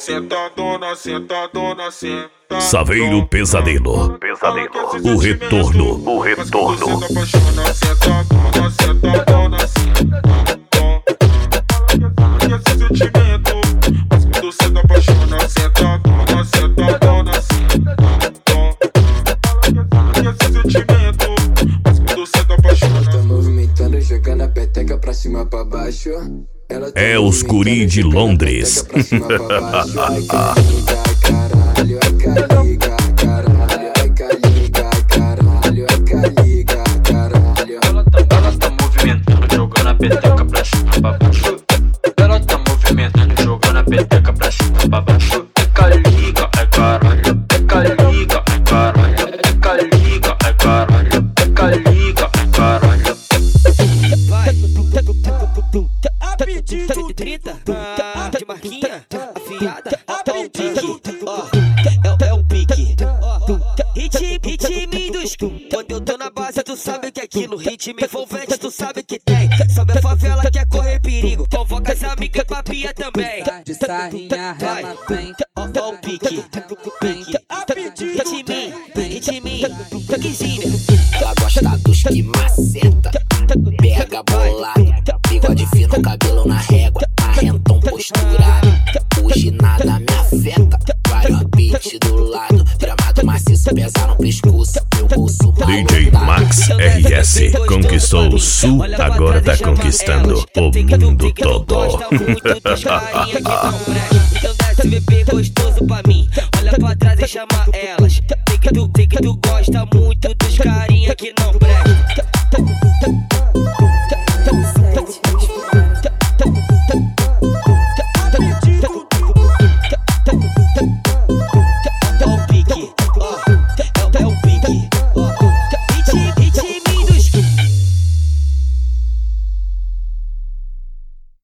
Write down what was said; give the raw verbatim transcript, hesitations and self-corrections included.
Sentadona, sentadona, sentadona. Saveiro Pesadelo. Pesadelo. O retorno. O retorno. Sentadona, sentadona, sentadona. Esse sentimento, mas quando cê tá apaixonado, sentadona, sentadona, sentadona. Esse sentimento, mas quando cê tá apaixonado. Tá movimentando, jogando a peteca pra cima pra baixo. Ela tá É os guri de Londres. pra cima pra baixo. Ai, caliga, caralho, ai, caliga, caralho, ai, caliga, caralho, ai, caliga, caralho. Ela tá, ela tá movimentando, jogando a peteca pra cima pra baixo. Ela tá movimentando, jogando a peteca pra cima pra baixo. É caliga, é caralho, é caliga, é caralho, é caliga, é caralho, é caliga, é caralho. A pedido de trinta, de marquinha, afiada, é o pique, ó, é o pique, ritmo, ritmo dos, quando eu tô na base tu sabe que é aquilo, ritmo envolvente tu sabe que tem, sabe a favela quer correr perigo, convoca as amigas pra pia também, de sarrinha ela vem, ó o pique, ritmo, ritmo, piquezinho. Ela gosta dos que maceta, pega bolado, bigode fino, cabelo na régua, arrentão posturado. Hoje nada me afeta, vários beats do lado, gramado maciço, pesa no pescoço, meu bolso D J Max R S conquistou o sul, agora tá conquistando o mundo todo. Então desce bebê gostoso pra mim, olha pra trás e chama elas. Sei que tu, sei que tu gosta muito dos carinha que não